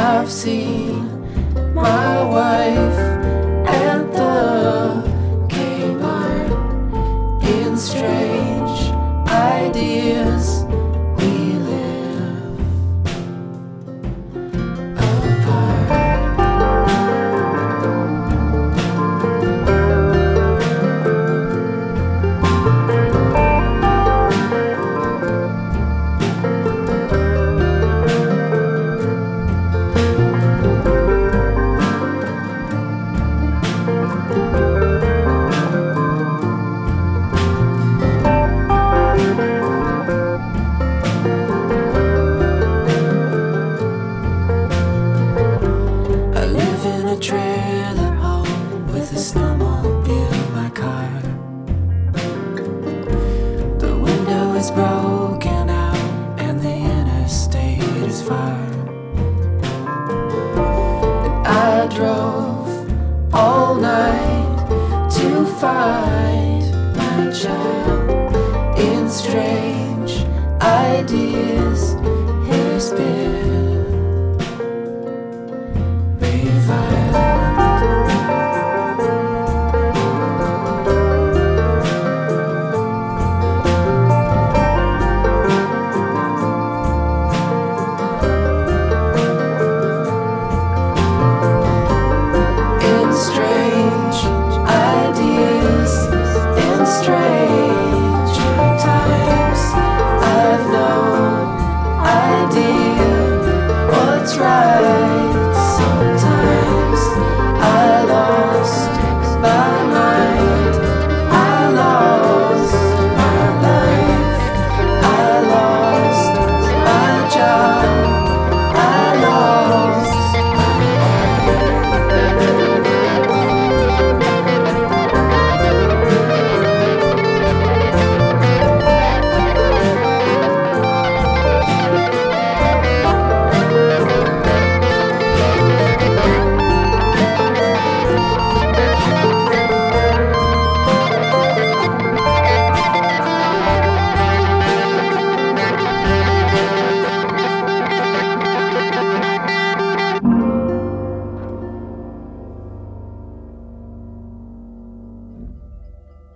I've seen my wife at the Kmart in strange ideas. We live apart. Trailer home with a snowmobile in my car. The window is broken out and the interstate is far. And I drove all night to find my child in strange ideas. His been revived. Strange ideas in strange times. I've no idea what's right.